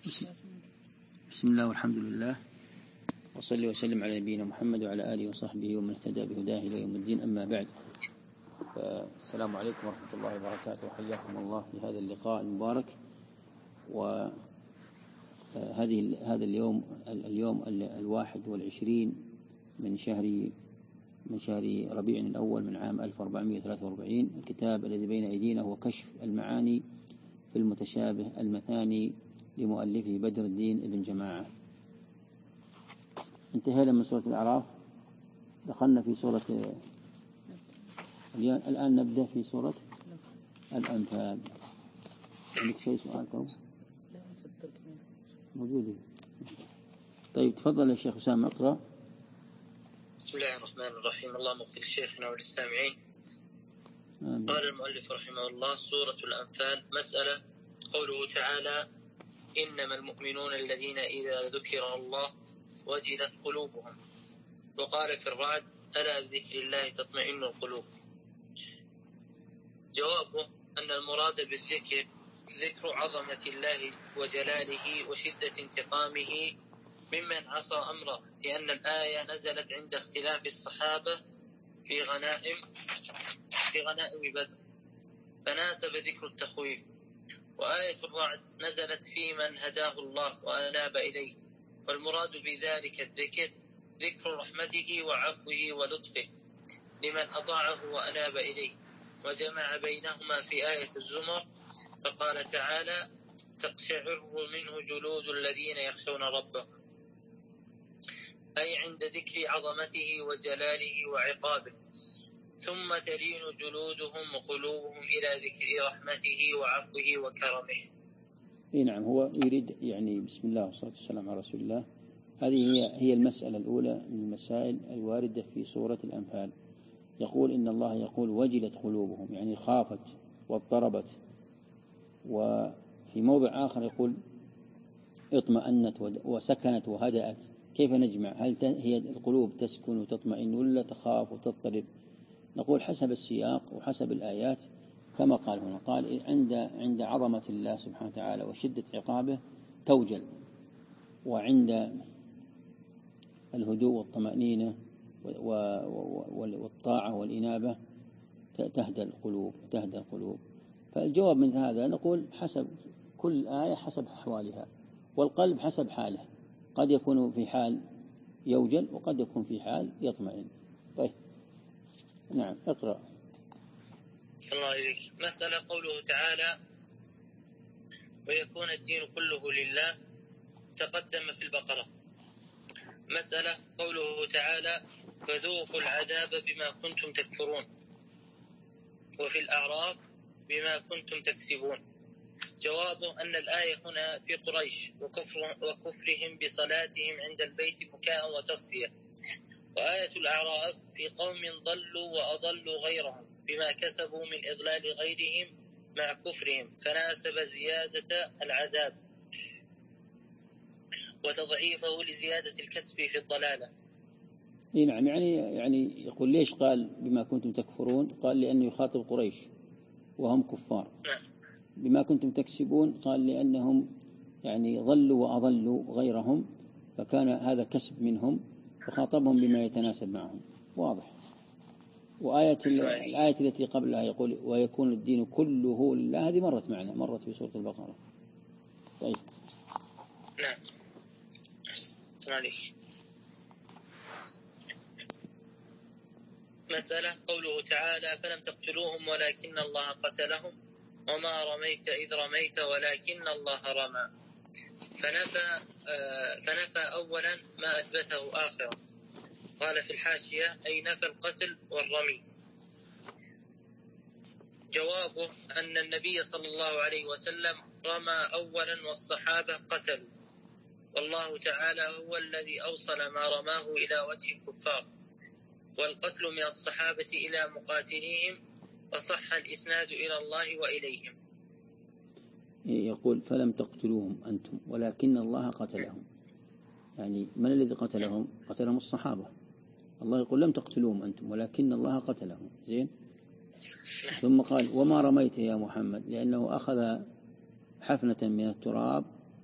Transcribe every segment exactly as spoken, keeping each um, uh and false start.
بسم الله والحمد لله، وصلي وسلم على نبينا محمد وعلى آله وصحبه ومن اهتدى بهداه إلى يوم الدين. أما بعد، السلام عليكم ورحمة الله وبركاته، وحياكم الله في هذا اللقاء المبارك. وهذه هذا اليوم اليوم الواحد والعشرين من شهر من شهر ربيع الأول من عام ألف وأربعمائة وثلاثة وأربعين. الكتاب الذي بين أيدينا هو كشف المعاني في المتشابه المثاني لمؤلفه بدر الدين ابن جماعة. انتهينا من سورة الأعراف، دخلنا في سورة الآن نبدأ في سورة الأنفال. عندك شيء سؤال تو؟ موجود. طيب تفضل يا شيخ أسامة اقرأ. بسم الله الرحمن الرحيم. اللهم اغفر لشيخنا وللسامعين. قال المؤلف رحمه الله: سورة الأنفال. مسألة: قوله تعالى: إنما المؤمنون الذين إذا ذكر الله وجلت قلوبهم. وقال في الرعد: ألا بذكر الله تطمئن القلوب. جوابه أن المراد بالذكر ذكر عظمة الله وجلاله وشدة انتقامه ممن عصى أمره، لأن الآية نزلت عند اختلاف الصحابة في غنائم في غنائم بدر، فناسب ذكر التخويف. وآية الرعد نزلت في من هداه الله وأناب إليه، والمراد بذلك الذكر ذكر رحمته وعفوه ولطفه لمن أطاعه وأناب إليه. وجمع بينهما في آية الزمر فقال تعالى: تقشعر منه جلود الذين يخشون ربهم، أي عند ذكر عظمته وجلاله وعقابه، ثم تلين جلودهم وقلوبهم إلى ذكر رحمته وعفوه وكرمه. إيه نعم، هو يريد يعني بسم الله والصلاة والسلام على رسول الله. هذه هي هي المسألة الأولى من المسائل الواردة في سورة الأنفال. يقول إن الله يقول وجلت قلوبهم، يعني خافت واضطربت. وفي موضع آخر يقول اطمأنت وسكنت وهدأت. كيف نجمع؟ هل هي القلوب تسكن وتطمئن ولا تخاف وتضطرب؟ نقول حسب السياق وحسب الآيات، كما قال هنا، قال عند عند عظمة الله سبحانه وتعالى وشدة عقابه توجل، وعند الهدوء والطمأنينة والطاعة والإنابة تهدى القلوب تهدى القلوب. فالجواب من هذا نقول حسب كل آية حسب أحوالها، والقلب حسب حاله، قد يكون في حال يوجل وقد يكون في حال يطمئن. طيب نعم اقرأ. صلى الله عليه وسلم. مسألة: قوله تعالى: ويكون الدين كله لله، تقدم في البقرة. مسألة: قوله تعالى: فذوقوا العذاب بما كنتم تكفرون، وفي الأعراف: بما كنتم تكسبون. جوابه أن الآية هنا في قريش وكفر وكفرهم بصلاتهم عند البيت بكاء وتصفية، وآية الأعراف في قوم ضلوا وأضلوا غيرهم بما كسبوا من إضلال غيرهم مع كفرهم، فناسب زيادة العذاب وتضعيفه لزيادة الكسب في الضلالة. إيه نعم، يعني يعني يقول ليش قال بما كنتم تكفرون؟ قال لأنه يخاطب قريش وهم كفار. نعم. بما كنتم تكسبون قال لأنهم يعني ضلوا وأضلوا غيرهم، فكان هذا كسب منهم، فخاطبهم بما يتناسب معهم. واضح. وآية الآية التي قبلها يقول ويكون الدين كله لله، هذه مرت معنا، مرت في سورة البقرة. طيب نعم. عليك. مسألة: قوله تعالى: فلم تقتلوهم ولكن الله قتلهم وما رميت إذ رميت ولكن الله رمى. فنفى آه فنفى أولا ما أثبته آخرا. قال في الحاشية: أي نفى القتل والرمي. جوابه أن النبي صلى الله عليه وسلم رمى أولا والصحابة قتلوا، والله تعالى هو الذي أوصل ما رماه إلى وجه الكفار، والقتل من الصحابة إلى مقاتليهم، وصح الإسناد إلى الله وإليهم. يقول فلم تقتلوهم أنتم ولكن الله قتلهم، يعني من الذي قتلهم؟ قتلهم الصحابة. الله يقول لم تقتلوهم أنتم ولكن الله قتلهم. زين. ثم قال وما رميت يا محمد، لأنه أخذ حفنة من التراب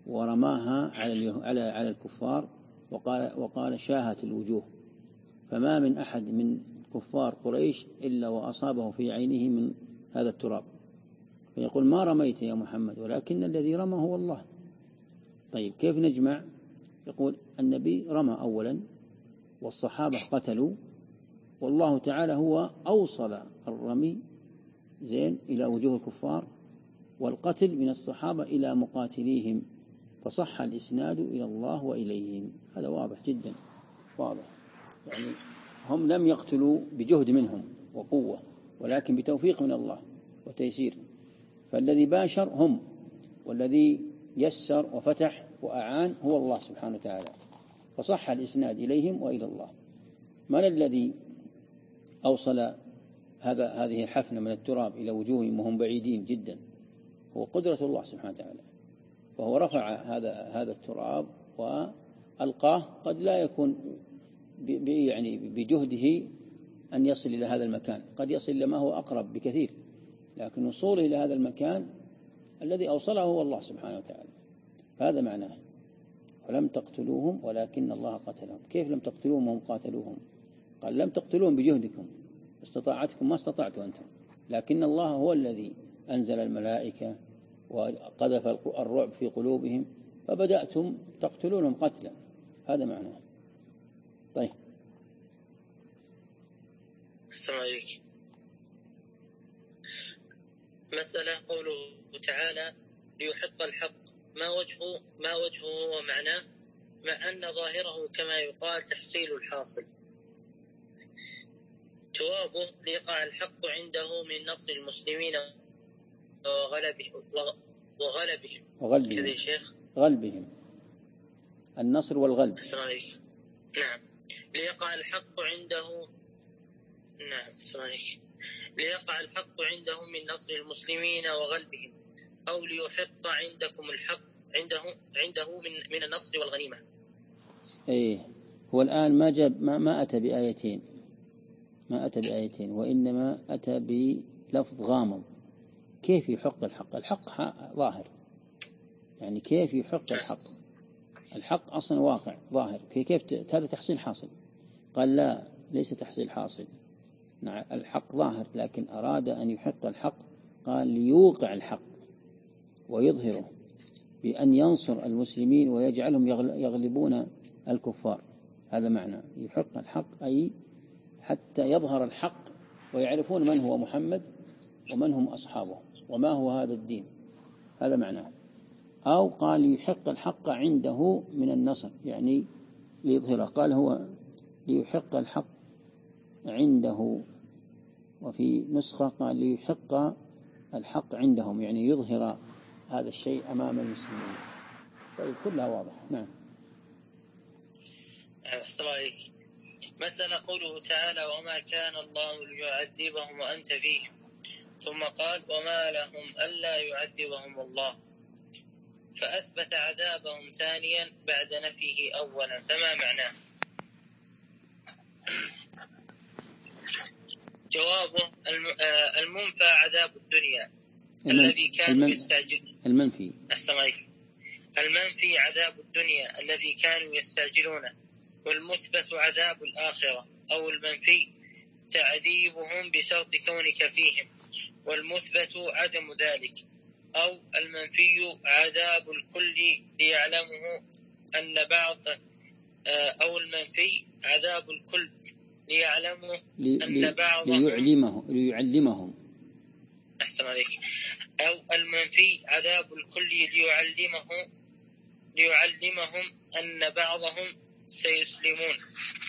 ورماها على على على الكفار، وقال وقال شاهت الوجوه، فما من أحد من كفار قريش إلا وأصابه في عينه من هذا التراب، فيقول ما رميت يا محمد ولكن الذي رمى هو الله. طيب كيف نجمع؟ يقول النبي رمى أولا، والصحابة قتلوا، والله تعالى هو أوصل الرمي زين إلى وجوه الكفار، والقتل من الصحابة إلى مقاتليهم، فصح الإسناد إلى الله وإليهم. هذا واضح جدا، واضح. يعني هم لم يقتلوا بجهد منهم وقوة، ولكن بتوفيق من الله وتيسير، فالذي باشر هم، والذي يسر وفتح وأعان هو الله سبحانه وتعالى، فصح الإسناد إليهم وإلى الله. من الذي أوصل هذا هذه الحفنة من التراب إلى وجوههم وهم بعيدين جدا؟ هو قدرة الله سبحانه وتعالى، وهو رفع هذا هذا التراب وألقاه. قد لا يكون يعني بجهده أن يصل إلى هذا المكان، قد يصل إلى ما هو أقرب بكثير، لكن وصوله إلى هذا المكان الذي أوصله هو الله سبحانه وتعالى. هذا معناه ولم تقتلوهم ولكن الله قتلهم. كيف لم تقتلوهم وهم قاتلوهم؟ قال لم تقتلوهم بجهدكم، استطاعتكم ما استطعتوا أنتم، لكن الله هو الذي أنزل الملائكة وقذف الرعب في قلوبهم، فبدأتم تقتلونهم قتلا. هذا معناه. طيب السلام عليكم. مسألة قوله تعالى ليحق الحق، ما وجهه ما وجهه ومعناه، مع أن ظاهره كما يقال تحصيل الحاصل. جوابه ليقع الحق عنده من نصر المسلمين وغلبهم وغلبهم وغلبهم كذا يا شيخ، غلبهم، النصر والغلب. السلام عليكم. نعم ليقع الحق عنده نعم السلام عليكم ليقع الحق عنده من نصر المسلمين وغلبهم، أو ليحق عندكم الحق عنده عنده من من النصر والغنيمة. إيه، هو الآن ما جاب ما, ما أتى بآيتين ما أتى بآيتين وإنما أتى بلفظ غامض. كيف يحق الحق؟ الحق ظاهر، يعني كيف يحق الحق؟ الحق أصلا واقع ظاهر، كيف هذا تحصيل حاصل؟ قال لا، ليس تحصيل حاصل. نعم الحق ظاهر، لكن أراد أن يحق الحق، قال ليوقع الحق ويظهره بأن ينصر المسلمين ويجعلهم يغلبون الكفار. هذا معنى يحق الحق، أي حتى يظهر الحق ويعرفون من هو محمد ومن هم أصحابه وما هو هذا الدين. هذا معناه. أو قال يحق الحق عنده من النصر، يعني ليظهره. قال هو ليحق الحق عنده، وفي نسخة قال ليحق الحق عندهم، يعني يظهر هذا الشيء أمام المسلمين. طيب كلها واضح. نعم. السلام عليكم. مسألة قوله تعالى وما كان الله ليعذبهم وأنت فيهم، ثم قال وما لهم ألا يعذبهم الله، فأثبت عذابهم ثانيا بعد نفيه أولا، فما معناه؟ جوابه المنفى عذاب الدنيا الذي كانوا يستعجلون. المنفي المنفي عذاب الدنيا الذي كانوا يستعجلونه، والمثبت عذاب الآخرة. أو المنفي تعذيبهم بشرط كونك فيهم، والمثبت عدم ذلك. أو المنفي عذاب الكل ليعلمه أن بعض أو المنفي عذاب الكل ليعلمه أن بعضهم ليعلمه ليعلمهم أحسن عليك. أو المنفي عذاب الكل ليعلمه ليعلمهم أن بعضهم سيسلمون،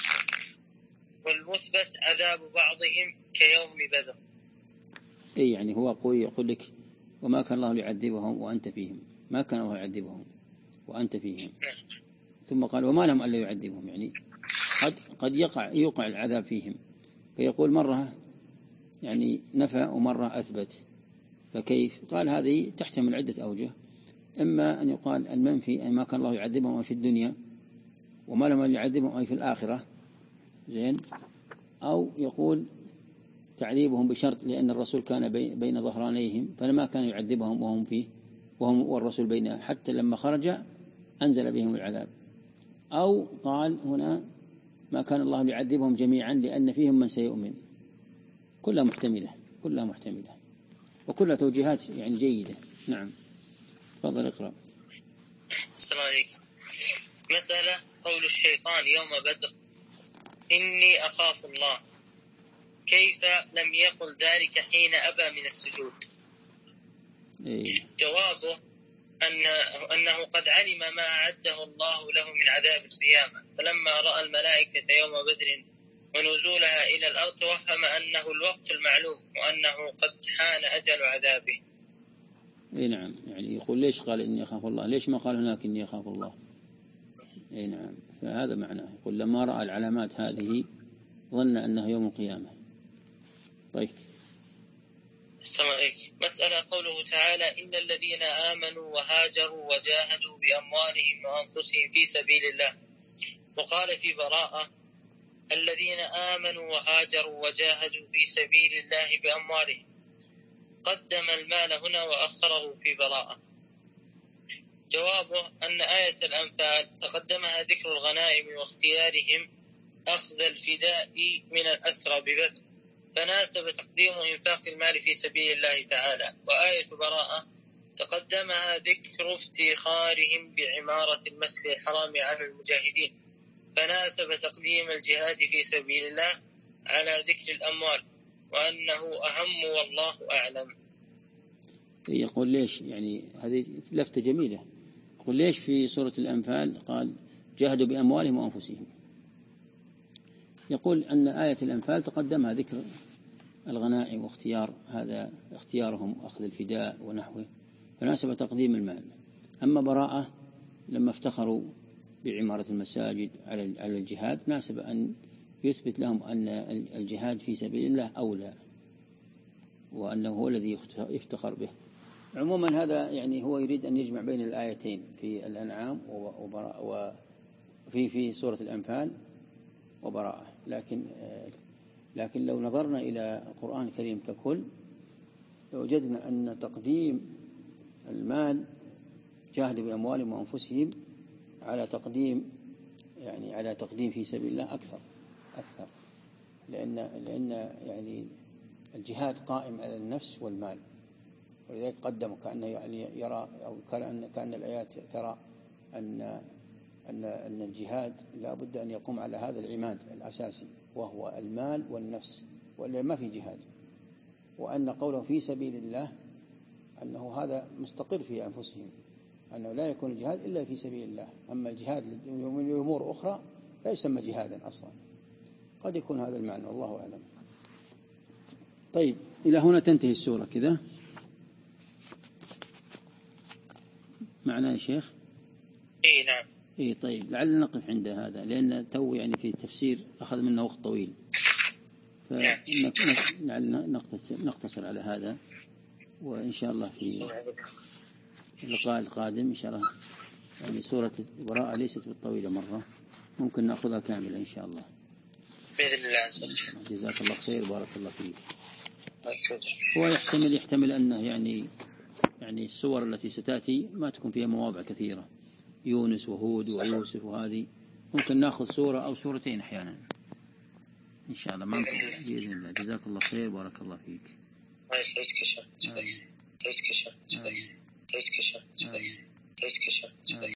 والمثبت عذاب بعضهم كيوم بدر. أي يعني هو قول يقول لك وما كان الله ليعذبهم وأنت فيهم، ما كان الله يعذبهم وأنت فيهم. ثم قال وما لهم ألا يعذبهم، يعني قد قد يقع يوقع العذاب فيهم، فيقول مرة يعني نفى ومرة أثبت، فكيف؟ قال هذه تحتمل عدة أوجه. إما أن يقال المنفي أي ما كان الله يعذبهم في الدنيا، وما لهم أن يعذبهم أي في الآخرة، زين. أو يقول تعذيبهم بشرط لأن الرسول كان بين ظهرانيهم فلما كان يعذبهم وهم فيه، وهم والرسول بينهم حتى لما خرج أنزل بهم العذاب، أو قال هنا ما كان الله ليعذبهم جميعا لأن فيهم من سيؤمن. كلها محتملة، كلها محتملة، وكلها توجيهات يعني جيدة. نعم، تفضل اقرأ. السلام عليكم. مسألة قول الشيطان يوم بدر إني أخاف الله، كيف لم يقل ذلك حين أبى من السجود؟ إيه. جوابه أن أنه قد علم ما أعده الله له من عذاب القيامة، فلما رأى الملائكة يوم بدر ونزولها إلى الأرض توهم أنه الوقت المعلوم وأنه قد حان أجل عذابه. إيه نعم، يعني يقول ليش قال إني أخاف الله، ليش ما قال هناك إني أخاف الله؟ إيه نعم، فهذا معناه، يقول لما رأى العلامات هذه ظن أنه يوم القيامة. طيب. السلام عليكم. مسألة قوله تعالى إن الذين آمنوا وهاجروا وجاهدوا بأموالهم وأنفسهم في سبيل الله، وقال في براءة الذين آمنوا وهاجروا وجاهدوا في سبيل الله بأموالهم، قدم المال هنا وأخره في براءة. جوابه أن آية الأنفال تقدمها ذكر الغنائم واختيارهم أخذ الفداء من الأسرى ببدر، فناسب تقديم إنفاق المال في سبيل الله تعالى، وآية براءة تقدمها ذكر افتخارهم بعمارة المسجد الحرام على المجاهدين، فناسب تقديم الجهاد في سبيل الله على ذكر الأموال، وأنه أهم والله أعلم. يقول ليش، يعني هذه لفتة جميلة، يقول ليش في سورة الأنفال قال جاهدوا بأموالهم وأنفسهم؟ يقول أن آية الأنفال تقدمها ذكر الغنائم واختيار هذا اختيارهم أخذ الفداء ونحوه، فناسب تقديم المال. أما براءة لما افتخروا بعمارة المساجد على الجهاد ناسب أن يثبت لهم أن الجهاد في سبيل الله أولى، وأنه هو الذي يفتخر به. عموما هذا يعني هو يريد أن يجمع بين الآيتين في الأنعام وفي في سورة الأنفال وبراءة، لكن لكن لو نظرنا إلى القرآن الكريم ككل لوجدنا أن تقديم المال جاهدوا بأموالهم وأنفسهم على تقديم يعني على تقديم في سبيل الله أكثر أكثر لأن لأن يعني الجهاد قائم على النفس والمال، ولذلك قدم كأنه يعني يرى أو كأن كأن الآيات ترى أن أن أن الجهاد لا بد أن يقوم على هذا العماد الأساسي وهو المال والنفس، وإلا ما في جهاد. وأن قوله في سبيل الله أنه هذا مستقر في أنفسهم، أنه لا يكون الجهاد إلا في سبيل الله، أما الجهاد من أمور أخرى لا يسمى جهادا أصلا. قد يكون هذا المعنى، والله أعلم. طيب، إلى هنا تنتهي السورة كذا معنا يا شيخ؟ إيه نعم. إيه طيب، لعلنا نقف عند هذا لأن تو يعني في التفسير أخذ منا وقت طويل، فلعلنا نقتصر على هذا، وإن شاء الله في اللقاء القادم إن شاء الله يعني سورة البراءة ليست بالطويلة مرة، ممكن نأخذها كاملة إن شاء الله بإذن الله عز وجل. جزاك الله خير، بارك الله فيك. هو يحتمل يحتمل أنه يعني يعني السور التي ستأتي ما تكون فيها مواضع كثيرة، يونس وهود ويوسف، وهذه ممكن نأخذ سورة أو سورتين أحيانا إن شاء الله. ما بإذن الله. جزاك الله خير، بارك الله فيك. الله يسعدك يا شيخ. يسعدك يا شيخ. يسعدك يا شيخ. يسعدك يا شيخ.